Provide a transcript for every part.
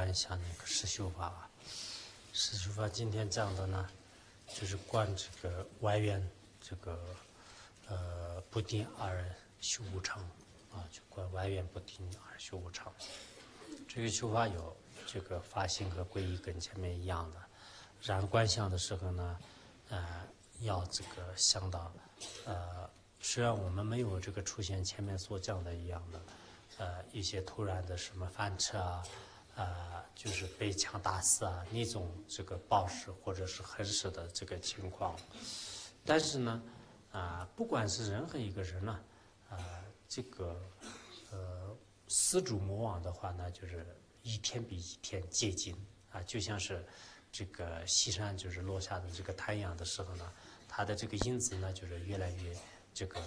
一下那个实修法吧。实修法今天讲的呢，就是观这个外缘这个不定而修无常啊，就观外缘不定而修无常。这个修法有这个发心和皈依跟前面一样的。然观相的时候呢，要这个想到虽然我们没有这个出现前面所讲的一样的一些突然的什么翻车就是被枪打死那种这个暴食或者是横死的这个情况，但是呢不管是任何一个人呢这个施主魔王的话呢，就是一天比一天接近就像是这个西山就是落下的这个太阳的时候呢，它的这个因子呢就是越来越这个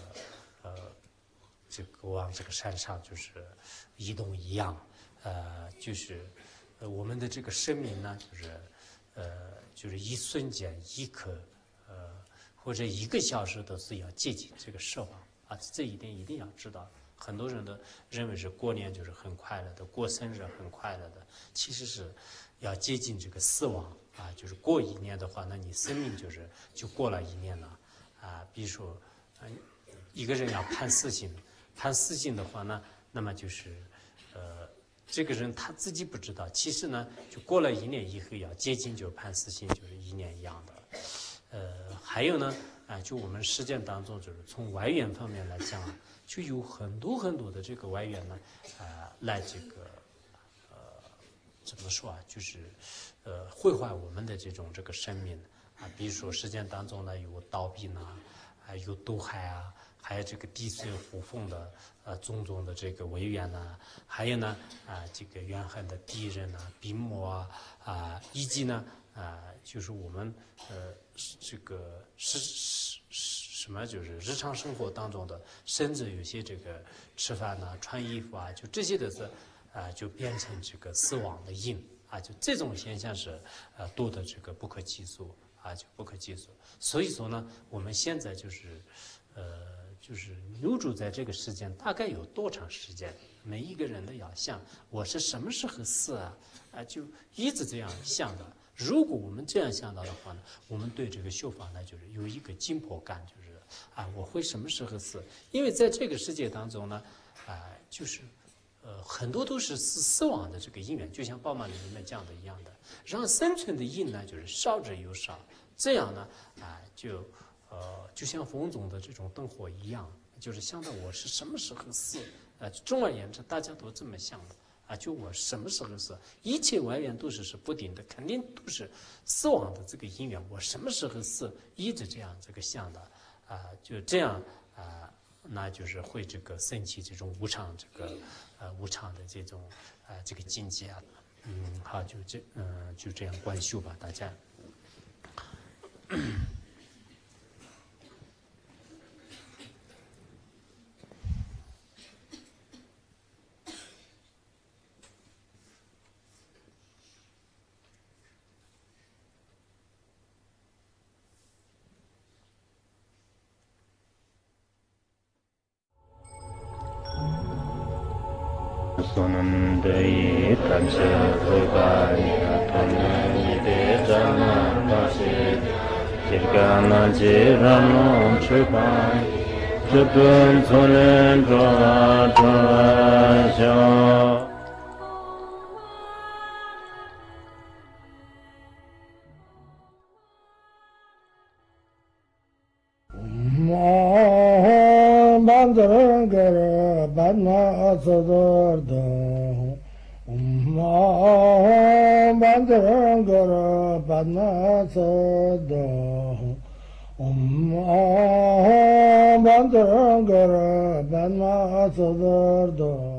往这个山上就是移动一样，就是我们的这个生命呢，就是一瞬间一刻或者1个小时都是要接近这个死亡这一点一定要知道。很多人都认为是过年就是很快乐的，过生日很快乐的，其实是要接近这个死亡就是过1年的话，那你生命就过了1年了比如说一个人要判死刑，判死刑的话呢，那么就是这个人他自己不知道，其实呢就过了1年以后要接近就判死刑就是1年一样的。还有呢就我们实践当中就是从外缘方面来讲就有很多很多的这个外缘呢来这个怎么说就是毁坏我们的这个生命比如说实践当中呢有盗病有毒害还有这个地水火风的种种的这个违缘还有呢这个怨恨的敌人病魔以及呢就是我们这个什么就是日常生活当中的，甚至有些这个吃饭穿衣服就这些都是就变成这个死亡的因就这种现象是多的这个不可计数就不可计数。所以说呢，我们现在就是留住在这个时间大概有多长时间，每一个人都要想我是什么时候死就一直这样想的。如果我们这样想到的话呢，我们对这个修法呢就是有一个紧迫感，就是我会什么时候死？因为在这个世界当中呢就是很多都是死亡的这个因缘，就像宝马里面讲的一样的，让生存的因呢就是少之又少，这样呢就像风中的这种灯火一样，就是想到我是什么时候死总而言之大家都这么想的就我什么时候死，一切外缘都是不定的，肯定都是死亡的这个因缘，我什么时候死一直这样这个想的就这样那就是会这个升起这种无常无常的这种这个境界好，就这样观修吧，大家。 Sonandai Tamsa Rupai Tamani Jana Pasi Kirgana Jirano Chupai Chupun Solen Droa Droa Bandara Badna Sadardam Bandara Badna Sadardam Bandara Badna Sadardam